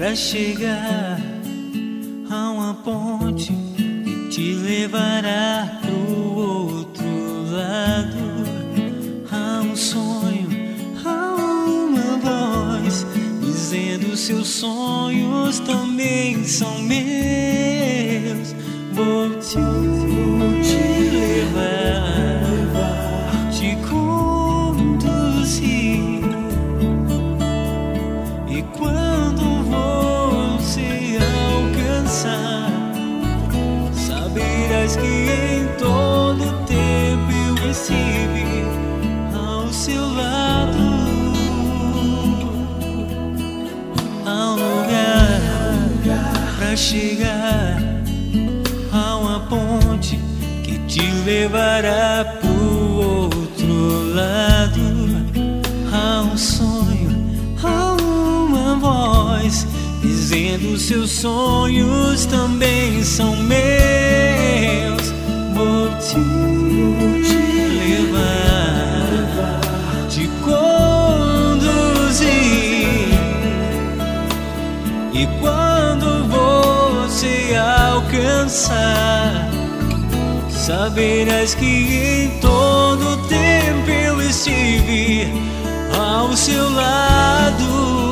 pra chegar a uma ponte que te levará pro outro lado. Há um sonho, há uma voz dizendo: seus sonhos também são meus. Vou te levar, te conduzir. E quando você alcançar, saberás que em todo tempo eu estive ao seu lado. Há um lugar pra chegar, há uma ponte que te levará pro outro lado. Há um sonho, há uma voz dizendo: seus sonhos também são meus. Vou te levar, te conduzir. E quando você alcançar, saberás que em todo tempo eu estive ao seu lado.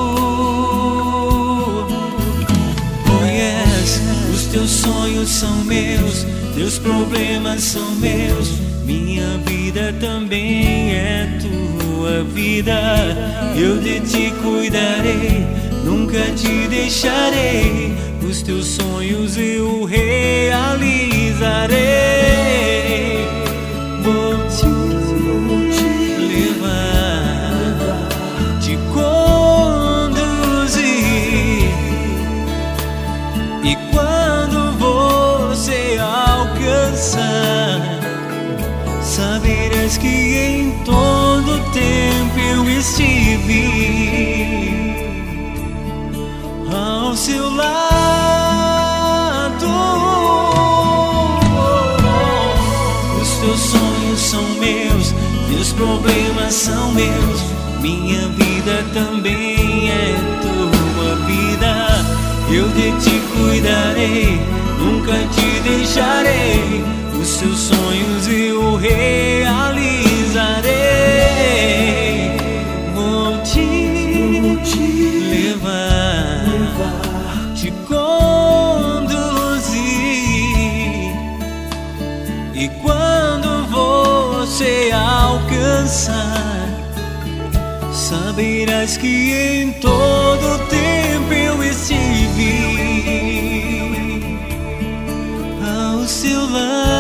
Oh yes, os teus sonhos são meus, teus problemas são meus, minha vida também é tua vida. Eu de ti cuidarei, nunca te deixarei, os teus sonhos eu realizarei. Vou te levar, te conduzir. E quando você alcançar, saberás que em todo tempo eu estive ao seu lado. Os teus sonhos são meus, teus problemas são meus, minha vida também é tua vida. Eu de ti cuidarei, nunca te deixarei, os teus sonhos eu realizarei. Vou te levar, te conduzir. E quando você alcançar, saberás que em todo tempo eu estive ao seu lado.